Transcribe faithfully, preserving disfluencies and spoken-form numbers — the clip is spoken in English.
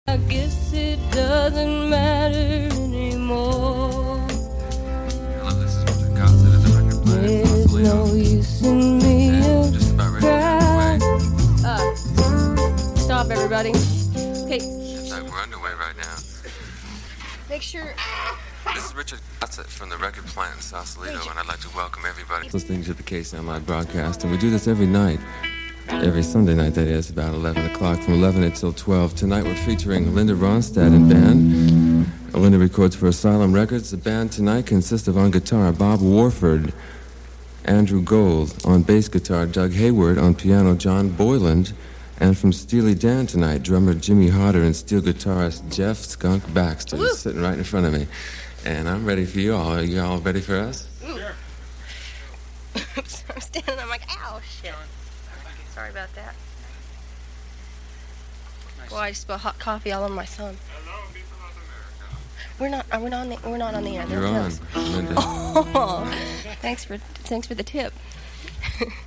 I guess it doesn't matter anymore. Hello, this is Richard Gossett at the record plant. There's no use in me. And just about ready to get underway. Uh, stop, everybody. Okay. It's like we're underway right now. Make sure. This is Richard Gossett from the record plant in Sausalito, and I'd like to welcome everybody listening to the K C M live broadcast. And we do this every night. Every Sunday night, that is, about eleven o'clock, from eleven until twelve. Tonight we're featuring Linda Ronstadt and band. Linda records for Asylum Records. The band tonight consists of on guitar Bob Warford, Andrew Gold, on bass guitar Doug Hayward, on piano John Boyland, and from Steely Dan tonight, drummer Jimmy Hodder and steel guitarist Jeff Skunk Baxter, Woo. sitting right in front of me. And I'm ready for you all. Are you all ready for us? Sure. I'm standing, I'm like, ow, shit. Sorry about that. Nice. Well, I just spilled hot coffee all on my thumb. Hello, people of America. We're not. Are we not on the? We're not on the air. You're on, Linda. Oh, thanks for thanks for the tip.